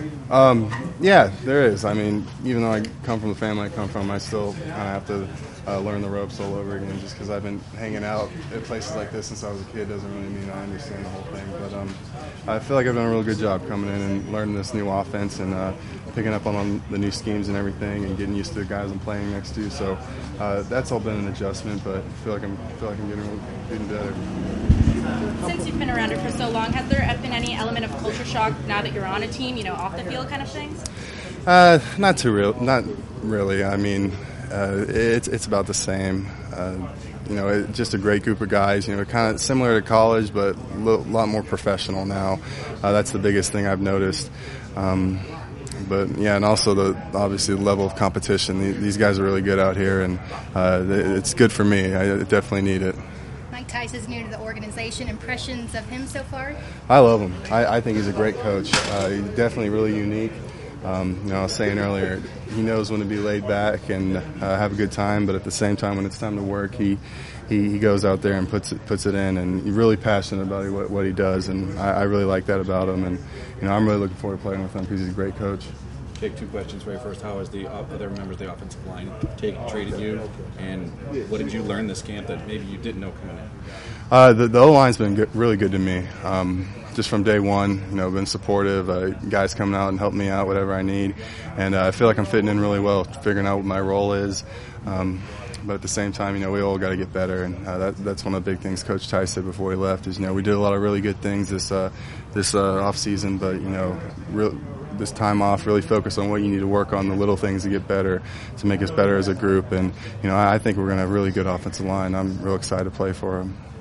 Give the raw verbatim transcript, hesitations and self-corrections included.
Um, yeah, there is. I mean, even though I come from the family I come from, I still kind of have to uh, learn the ropes all over again. Just because I've been hanging out at places like this since I was a kid doesn't really mean I understand the whole thing. But um, I feel like I've done a really good job coming in and learning this new offense and uh, picking up on, on the new schemes and everything, and getting used to the guys I'm playing next to. So uh, that's all been an adjustment, but I feel like I'm feel like I'm getting getting better. Since you've been around it for so long, has there been any element of culture shock now that you're on a team, you know, off the field kind of things? Uh, not too real, not really. I mean, uh, it's it's about the same. Uh, you know, it, just a great group of guys. You know, kind of similar to college, but a little, lot more professional now. Uh, that's the biggest thing I've noticed. Um, but yeah, and also the obviously the level of competition. These guys are really good out here, and uh, it's good for me. I definitely need it. Mike Tice is new to the organization. Impressions of him so far? I love him. I, I think he's a great coach. Uh, he's definitely really unique. Um, you know, I was saying earlier, he knows when to be laid back and uh, have a good time, but at the same time, when it's time to work, he he, he goes out there and puts it puts it in, and he's really passionate about what, what he does, and I, I really like that about him. And you know, I'm really looking forward to playing with him because he's a great coach. Jake, two questions. Very first, how has the other members of the offensive line take, treated you, and what did you learn this camp that maybe you didn't know coming in? Uh, the, the O-line's been good, really good to me. Um, just from day one, you know, been supportive. Uh, guys coming out and helping me out, whatever I need. And uh, I feel like I'm fitting in really well, figuring out what my role is. Um, but at the same time, you know, we all got to get better. And uh, that, that's one of the big things Coach Tice said before he left is, you know, we did a lot of really good things this uh, this uh, off season, but, you know, real, this time off, really focus on what you need to work on, the little things to get better, to make us better as a group. And, you know, I, I think we're going to have a really good offensive line. I'm real excited to play for them.